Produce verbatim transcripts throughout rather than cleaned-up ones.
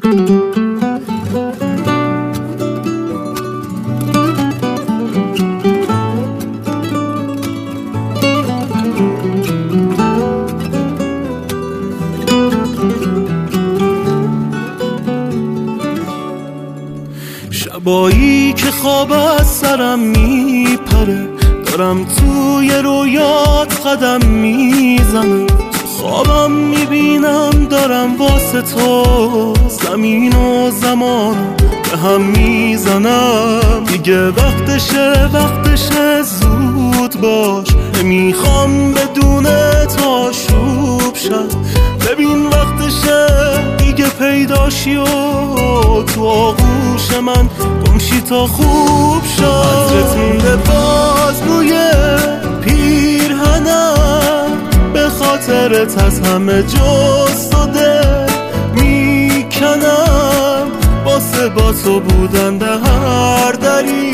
شبایی که خواب از سرم میپره، دارم توی رویات قدم میزنم، تو خوابم میبینم دارم واسه تو زمین و زمان به هم میزنم. دیگه وقتشه وقتشه زود باش، نمیخوام بدون تو آشوب شد. ببین وقتشه دیگه پیداشی و تو آغوش من گمشی تا خوب شد. عطرت مونده باز روی پیرهنم، به خاطرت از همه جز تو دل میکنم. واسه با تو بودن به هر دری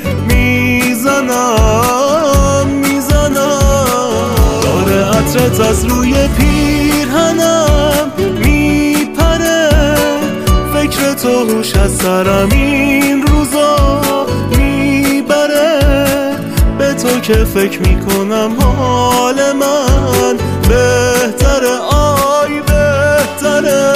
میزنم میزنم. داره عطرت از روی پیرهنم میپره، فکر تو هوش از سرم این روزا میبره. به تو که فکر میکنم حال من بهتره، آی بهتره.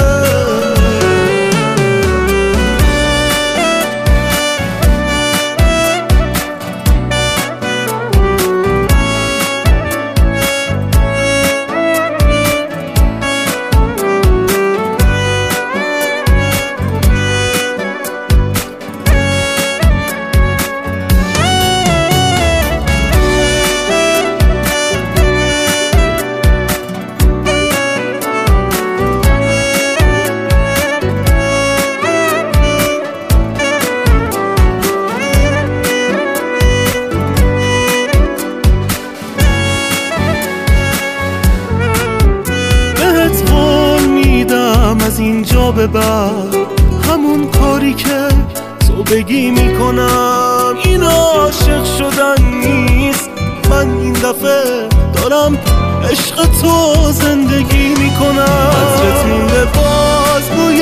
از اینجا به بعد همون کاری که تو بگی میکنم. این عاشق شدن نیست، من این دفعه دارم عشق تو زندگی میکنم. عطرت مونده باز روی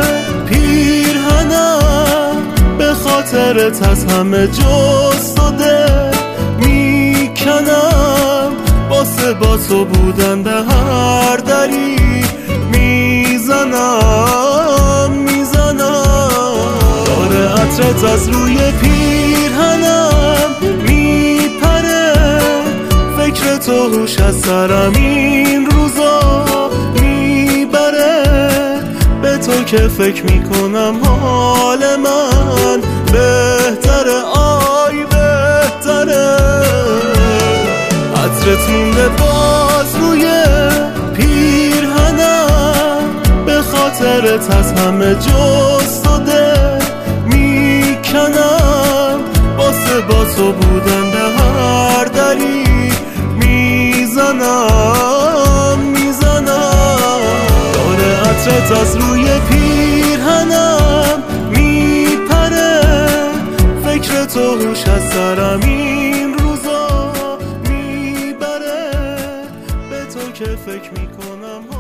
پیرهنم، به خاطرت از همه جز تو دل میکنم. واسه با تو بودن به هر دری میزنم میزنم. داره عطرت از روی پیرهنم میپره، فکر تو هوش از سرم این روزا میبره. به تو که فکر میکنم حال من بهتره، آی بهتره. عطرت مونده باز روی پیرهنم، به خاطرت از همه جز تو دل میکنم. واسه با تو بودن به هر دری میزنم میزنم. داره عطرت از روی پیرهنم میپره، فکر تو هوش از سرم این روزا میبره. به تو که فکر میکنم